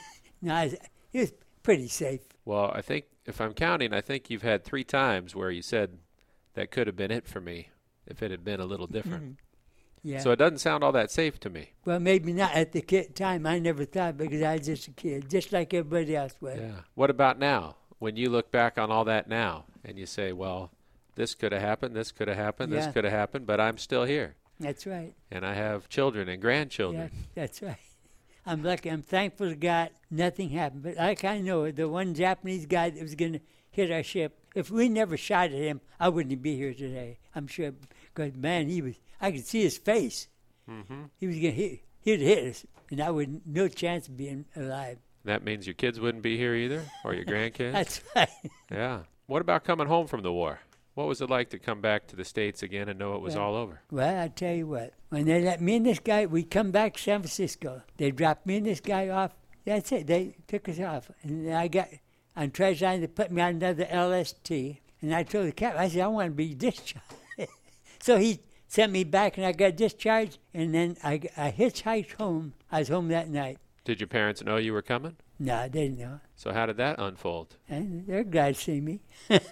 No, it was pretty safe. Well, I think, if I'm counting, I think you've had three times where you said that could have been it for me if it had been a little different. Yeah. So it doesn't sound all that safe to me. Well, maybe not at the kid time. I never thought because I was just a kid, just like everybody else was. Yeah. What about now? When you look back on all that now and you say, well, this could have happened, this could have happened, yeah. this could have happened, but I'm still here. That's right. And I have children and grandchildren. Yeah, that's right. I'm lucky. I'm thankful to God nothing happened. But like I know, the one Japanese guy that was going to hit our ship, if we never shot at him, I wouldn't be here today. I'm sure. Because, man, he was, I could see his face. Mm-hmm. He was going to hit, he'd hit us, and I would no chance of being alive. That means your kids wouldn't be here either, or your grandkids? That's right. Yeah. What about coming home from the war? What was it like to come back to the States again and know it was well, all over? Well, I tell you what. When they let me and this guy, we come back to San Francisco. They dropped me and this guy off. That's it. They took us off. And I got on Treasure Island. They put me on another L S T. And I told the captain, I said, I want to be discharged. So he sent me back, and I got discharged. And then I, I hitchhiked home. I was home that night. Did your parents know you were coming? No, they didn't know. So how did that unfold? And they're glad to see me.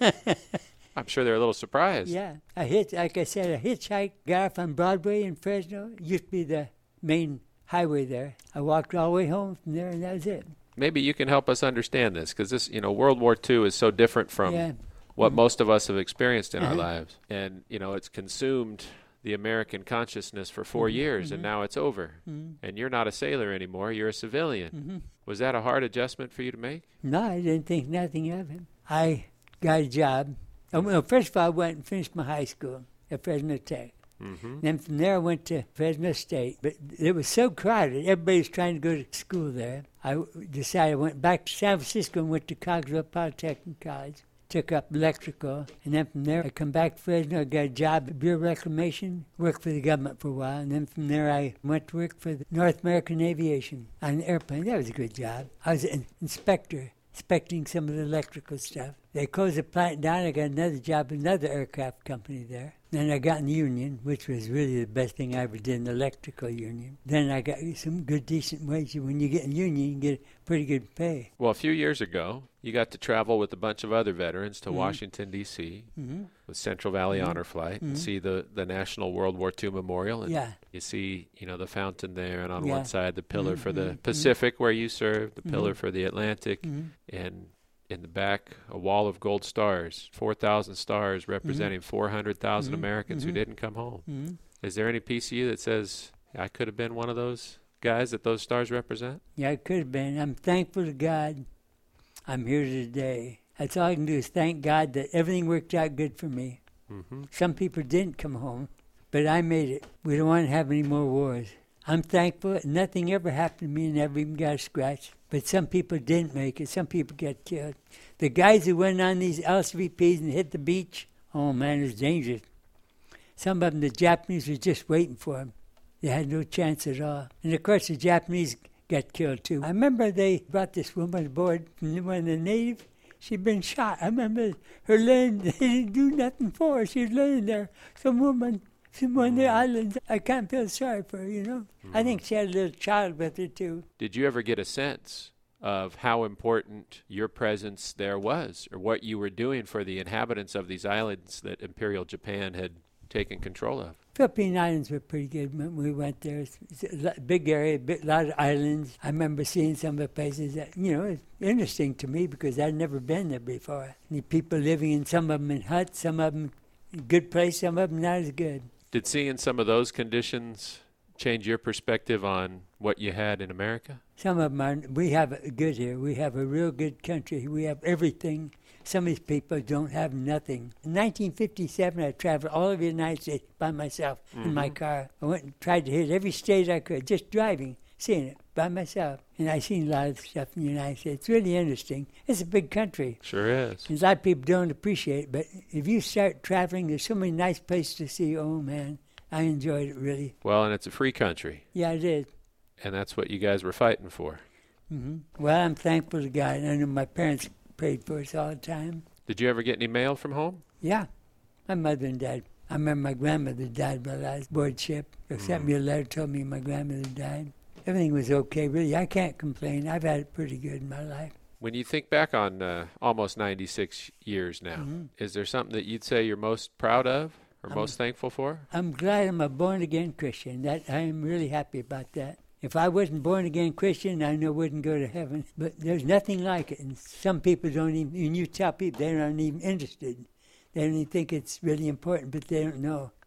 I'm sure they're a little surprised. Yeah. I hit, like I said, I hitchhiked, got off on Broadway in Fresno. It used to be the main highway there. I walked all the way home from there, and that was it. Maybe you can help us understand this, because this, you know, World War Two is so different from yeah. what most of us have experienced in uh-huh. our lives. And, you know, it's consumed the American consciousness for four mm-hmm. years, mm-hmm. and now it's over. Mm-hmm. And you're not a sailor anymore. You're a civilian. Mm-hmm. Was that a hard adjustment for you to make? No, I didn't think nothing of it. I got a job. Well, first of all, I went and finished my high school at Fresno Tech. Mm-hmm. Then from there, I went to Fresno State. But it was so crowded. Everybody was trying to go to school there. I decided I went back to San Francisco and went to Cogswell Polytechnic College. Took up electrical. And then from there, I come back to Fresno. I got a job at Bureau of Reclamation. Worked for the government for a while. And then from there, I went to work for the North American Aviation on an airplane. That was a good job. I was an inspector, inspecting some of the electrical stuff. They closed the plant down. I got another job at another aircraft company there. Then I got in the union, which was really the best thing I ever did, in the electrical union. Then I got some good, decent wages. When you get in the union, you can get pretty good pay. Well, a few years ago, you got to travel with a bunch of other veterans to mm-hmm. Washington, D C mm-hmm. with Central Valley mm-hmm. Honor Flight mm-hmm. and see the, the National World War Two Memorial. And yeah. you see, you know, the fountain there, and on yeah. one side the pillar mm-hmm. for the mm-hmm. Pacific where you served, the mm-hmm. pillar for the Atlantic, mm-hmm. and in the back, a wall of gold stars, four thousand stars representing mm-hmm. four hundred thousand mm-hmm. Americans mm-hmm. who didn't come home. Mm-hmm. Is there any piece of you that says, I could have been one of those guys that those stars represent? Yeah, I could have been. I'm thankful to God I'm here today. That's all I can do is thank God that everything worked out good for me. Mm-hmm. Some people didn't come home, but I made it. We don't want to have any more wars. I'm thankful nothing ever happened to me, never even got a scratch. But some people didn't make it. Some people got killed. The guys who went on these L C V Ps and hit the beach, oh, man, it was dangerous. Some of them, the Japanese were just waiting for them. They had no chance at all. And, of course, the Japanese got killed, too. I remember they brought this woman aboard from one of the natives. She'd been shot. I remember her laying, they didn't do nothing for her. She was laying there. Some woman from one of the islands. I can't feel sorry for her, you know. Mm. I think she had a little child with her, too. Did you ever get a sense of how important your presence there was, or what you were doing for the inhabitants of these islands that Imperial Japan had taken control of? Philippine Islands were pretty good when we went there. It's a big area, a lot of islands. I remember seeing some of the places that, you know, it's interesting to me because I'd never been there before. The people living in some of them in huts, some of them in good place, some of them not as good. Did seeing some of those conditions change your perspective on what you had in America? Some of them are. We have it good here. We have a real good country. We have everything. Some of these people don't have nothing. In nineteen fifty-seven, I traveled all over the United States by myself mm-hmm. in my car. I went and tried to hit every state I could, just driving, seeing it by myself. And I've seen a lot of stuff in the United States. It's really interesting. It's a big country. Sure is. And a lot of people don't appreciate it. But if you start traveling, there's so many nice places to see. Oh, man, I enjoyed it, really. Well, and it's a free country. Yeah, it is. And that's what you guys were fighting for. Mm-hmm. Well, I'm thankful to God. I know my parents prayed for us all the time. Did you ever get any mail from home? Yeah. My mother and dad. I remember my grandmother died while I was aboard ship. They sent mm. me a letter, told me my grandmother died. Everything was okay, really. I can't complain. I've had it pretty good in my life. When you think back on uh, almost ninety-six years now, mm-hmm. is there something that you'd say you're most proud of or I'm, most thankful for? I'm glad I'm a born-again Christian. That I am really happy about that. If I wasn't born-again Christian, I know I wouldn't go to heaven. But there's nothing like it. And some people don't even, when you tell people, they're not even interested. They don't even think it's really important, but they don't know.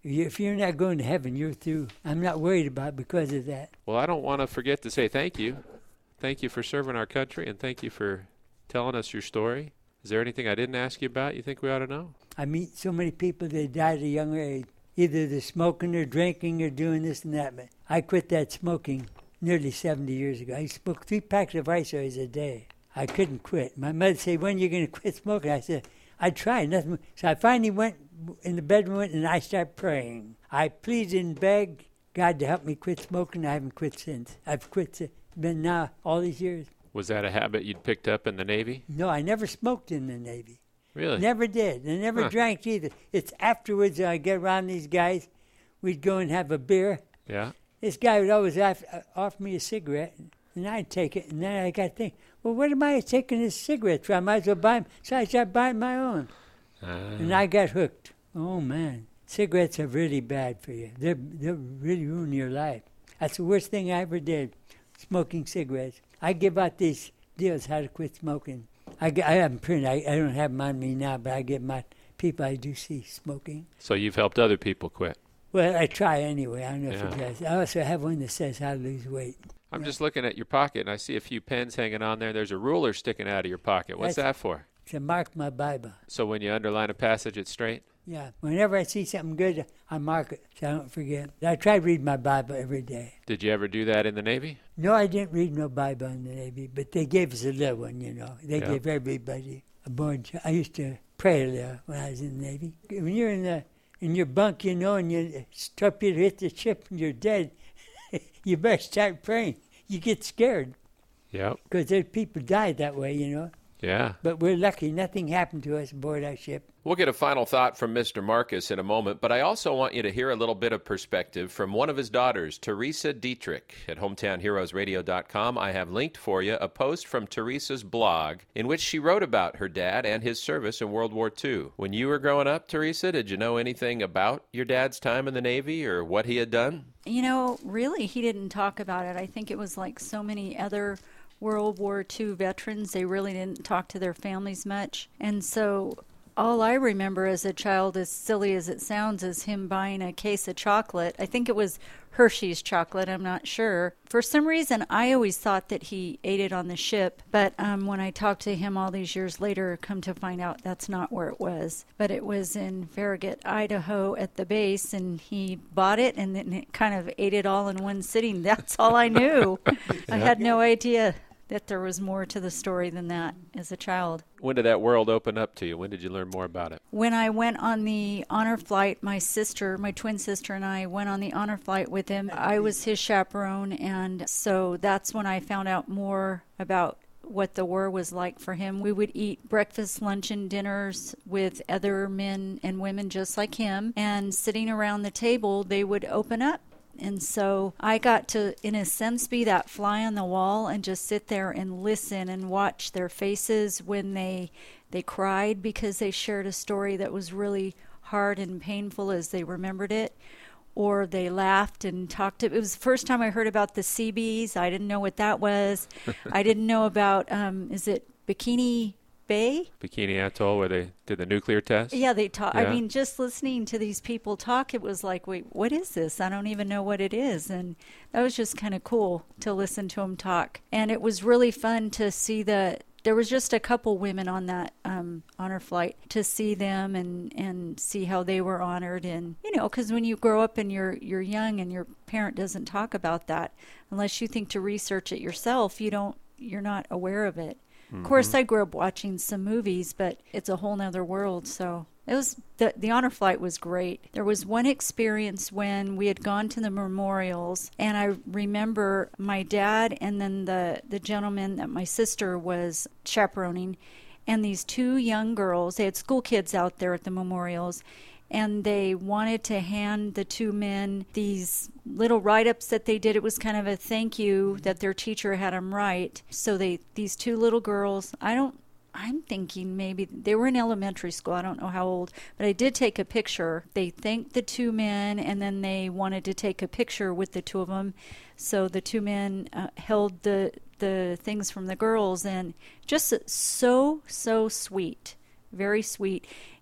If you're not going to heaven, you're through. I'm not worried about it because of that. Well, I don't want to forget to say thank you. Thank you for serving our country, and thank you for telling us your story. Is there anything I didn't ask you about you think we ought to know? I meet so many people that died at a young age. Either they're smoking or drinking or doing this and that. But I quit that smoking nearly seventy years ago. I smoked three packs of ice a day. I couldn't quit. My mother said, when are you going to quit smoking? I said, I tried. Nothing. So I finally went in the bedroom and I started praying. I pleaded and begged God to help me quit smoking. I haven't quit since. I've quit. It's been now all these years. Was that a habit you'd picked up in the Navy? No, I never smoked in the Navy. Really? Never did. I never huh. drank either. It's afterwards I get around these guys. We'd go and have a beer. Yeah. This guy would always offer, offer me a cigarette, and I'd take it. And then I got to think, well, what am I taking this cigarette for? I might as well buy them. So I started buying my own. Uh. And I got hooked. Oh, man. Cigarettes are really bad for you. They're, they're really ruin your life. That's the worst thing I ever did, smoking cigarettes. I give out these deals how to quit smoking. I, I have them printed. I, I don't have them on me now, but I give my people I do see smoking. So you've helped other people quit? Well, I try anyway. I don't know yeah. if it does. I also have one that says how to lose weight. I'm yeah. just looking at your pocket, and I see a few pens hanging on there. There's a ruler sticking out of your pocket. What's That's, that for? To mark my Bible. So when you underline a passage, it's straight? Yeah. Whenever I see something good, I mark it so I don't forget. I try to read my Bible every day. Did you ever do that in the Navy? No, I didn't read no Bible in the Navy, but they gave us a little one, you know. They yeah. gave everybody a board. I used to pray a little when I was in the Navy. When you're in the in your bunk, you know, and you torpedo hit the ship and you're dead, you better start praying. You get scared. Yeah. Because there's people died that way, you know. Yeah. But we're lucky. Nothing happened to us aboard our ship. We'll get a final thought from Mister Marcus in a moment, but I also want you to hear a little bit of perspective from one of his daughters, Teresa Dietrich. At hometown heroes radio dot com, I have linked for you a post from Teresa's blog in which she wrote about her dad and his service in World War Two. When you were growing up, Teresa, did you know anything about your dad's time in the Navy or what he had done? You know, really, he didn't talk about it. I think it was like so many other World War Two veterans. They really didn't talk to their families much. And so all I remember as a child, as silly as it sounds, is him buying a case of chocolate. I think it was Hershey's chocolate, I'm not sure. For some reason, I always thought that he ate it on the ship. But um, when I talked to him all these years later, come to find out that's not where it was. But it was in Farragut, Idaho at the base, and he bought it and then it kind of ate it all in one sitting. That's all I knew. I had no idea that there was more to the story than that as a child. When did that world open up to you? When did you learn more about it? When I went on the honor flight, my sister, my twin sister and I went on the honor flight with him. I was his chaperone, and so that's when I found out more about what the war was like for him. We would eat breakfast, lunch, and dinners with other men and women just like him, and sitting around the table, they would open up. And so I got to, in a sense, be that fly on the wall and just sit there and listen and watch their faces when they they cried because they shared a story that was really hard and painful as they remembered it, or they laughed and talked. It was the first time I heard about the C Bs. I didn't know what that was. I didn't know about, um, is it Bikini Bay? Bikini Atoll, where they did the nuclear test? Yeah, they talk. Yeah. I mean, just listening to these people talk, it was like, wait, what is this? I don't even know what it is. And that was just kind of cool to listen to them talk. And it was really fun to see the, there was just a couple women on that um, honor flight, to see them and, and see how they were honored. And, you know, because when you grow up and you're, you're young and your parent doesn't talk about that, unless you think to research it yourself, you don't, you're not aware of it. Of course, I grew up watching some movies, but it's a whole nother world. So it was the the honor flight was great. There was one experience when we had gone to the memorials, and I remember my dad and then the the gentleman that my sister was chaperoning, and these two young girls. They had school kids out there at the memorials, and they wanted to hand the two men these little write-ups that they did. It was kind of a thank you that their teacher had them write. So they, these two little girls, I don't, I'm thinking maybe they were in elementary school. I don't know how old, but I did take a picture. They thanked the two men, and then they wanted to take a picture with the two of them. So the two men uh, held the the things from the girls, and just so, so sweet, very sweet.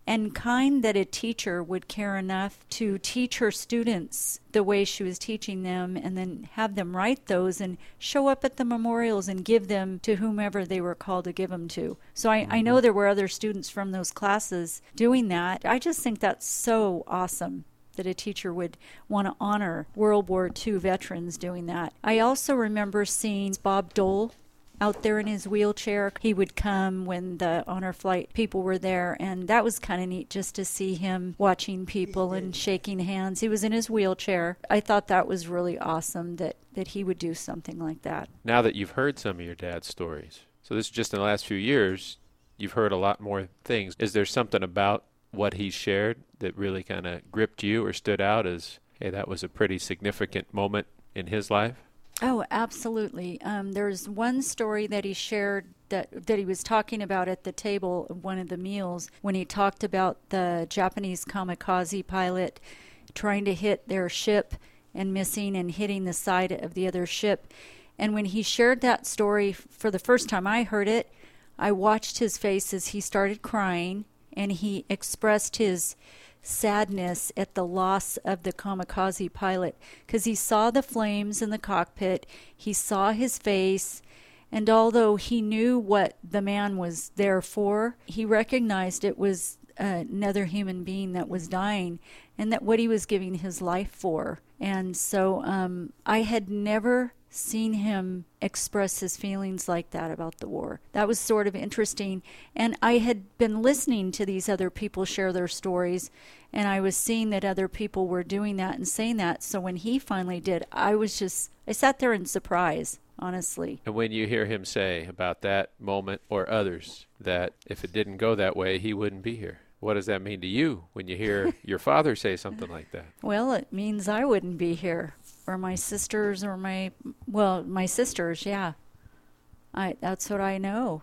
and kind that a teacher would care enough to teach her students the way she was teaching them, and then have them write those and show up at the memorials and give them to whomever they were called to give them to. So I, mm-hmm. I know there were other students from those classes doing that. I just think that's so awesome that a teacher would want to honor World War Two veterans doing that. I also remember seeing Bob Dole out there in his wheelchair. He would come when the honor flight people were there, and that was kind of neat just to see him watching people and shaking hands. He was in his wheelchair. I thought that was really awesome that, that he would do something like that. Now that you've heard some of your dad's stories, so this is just in the last few years, you've heard a lot more things. Is there something about what he shared that really kind of gripped you or stood out as, hey, that was a pretty significant moment in his life? Oh, absolutely. Um, there's one story that he shared that that he was talking about at the table of one of the meals when he talked about the Japanese kamikaze pilot trying to hit their ship and missing and hitting the side of the other ship. And when he shared that story for the first time I heard it, I watched his face as he started crying, and he expressed his sadness at the loss of the kamikaze pilot, because he saw the flames in the cockpit, he saw his face, and although he knew what the man was there for, he recognized it was another human being that was dying, and that what he was giving his life for. And so um, I had never seen him express his feelings like that about the war. That was sort of interesting. And I had been listening to these other people share their stories, and I was seeing that other people were doing that and saying that. So when he finally did, I was just, I sat there in surprise, honestly. And when you hear him say about that moment or others that if it didn't go that way, he wouldn't be here, what does that mean to you when you hear your father say something like that? Well, it means I wouldn't be here, or my sisters, or my, well, my sisters, yeah. I that's what I know.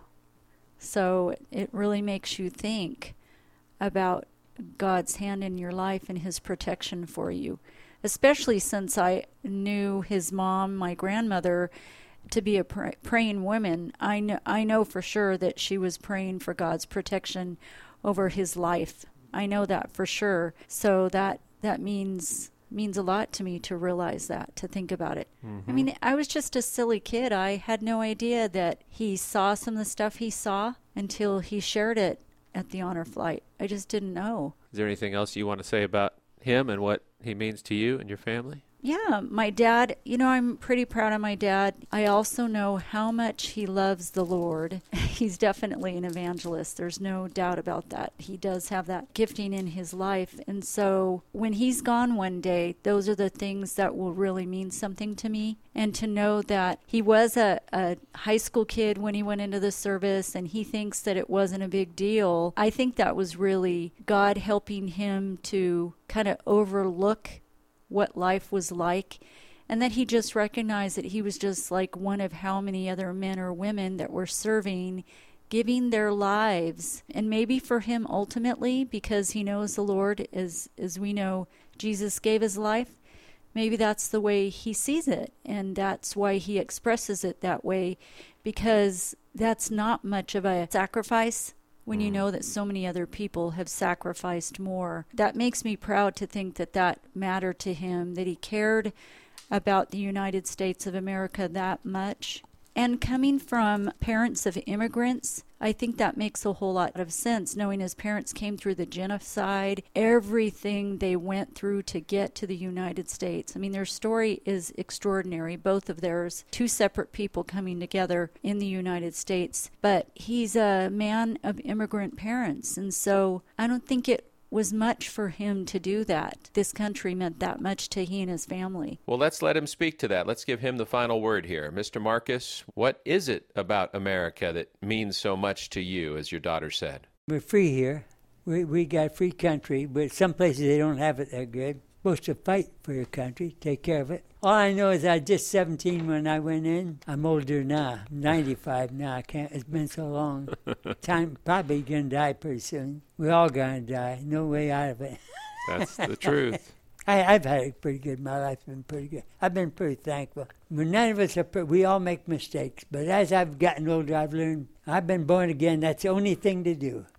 So it really makes you think about God's hand in your life and his protection for you, especially since I knew his mom, my grandmother, to be a pray- praying woman. I know, I know for sure that she was praying for God's protection over his life. I know that for sure. So that that means means a lot to me to realize that, to think about it. Mm-hmm. I mean, I was just a silly kid. I had no idea that he saw some of the stuff he saw until he shared it at the honor flight. I just didn't know. Is there anything else you want to say about him and what he means to you and your family? Yeah, my dad, you know, I'm pretty proud of my dad. I also know how much he loves the Lord. He's definitely an evangelist. There's no doubt about that. He does have that gifting in his life. And so when he's gone one day, those are the things that will really mean something to me. And to know that he was a, a high school kid when he went into the service, and he thinks that it wasn't a big deal. I think that was really God helping him to kind of overlook what life was like, and that he just recognized that he was just like one of how many other men or women that were serving, giving their lives. And maybe for him ultimately, because he knows the Lord, as as we know Jesus gave his life, maybe that's the way he sees it, and that's why he expresses it that way, because that's not much of a sacrifice when you know that so many other people have sacrificed more. That makes me proud to think that that mattered to him, that he cared about the United States of America that much. And coming from parents of immigrants, I think that makes a whole lot of sense, knowing his parents came through the genocide, everything they went through to get to the United States. I mean, their story is extraordinary, both of theirs, two separate people coming together in the United States. But he's a man of immigrant parents, and so I don't think it was much for him to do that. This country meant that much to he and his family. Well, let's let him speak to that. Let's give him the final word here. Mister Marcus, what is it about America that means so much to you, as your daughter said? We're free here. We we got free country, but some places they don't have it that good. Supposed to fight for your country, take care of it. All I know is I was just seventeen when I went in. I'm older now, I'm ninety-five now. I can't. It's been so long. Time probably gonna die pretty soon. We all gonna die. No way out of it. That's the truth. I, I've had it pretty good. My life's been pretty good. I've been pretty thankful. But none of us are. Per- we all make mistakes. But as I've gotten older, I've learned. I've been born again. That's the only thing to do.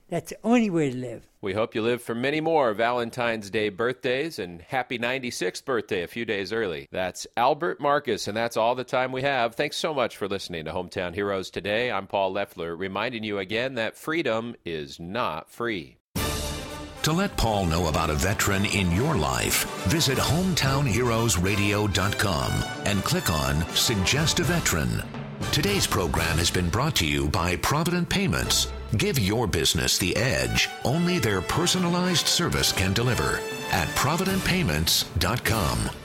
That's the only way to live. We hope you live for many more Valentine's Day birthdays and happy ninety-sixth birthday a few days early. That's Albert Marcus, and that's all the time we have. Thanks so much for listening to Hometown Heroes today. I'm Paul Leffler, reminding you again that freedom is not free. To let Paul know about a veteran in your life, visit hometown heroes radio dot com and click on Suggest a Veteran. Today's program has been brought to you by Provident Payments. Give your business the edge only their personalized service can deliver at provident payments dot com.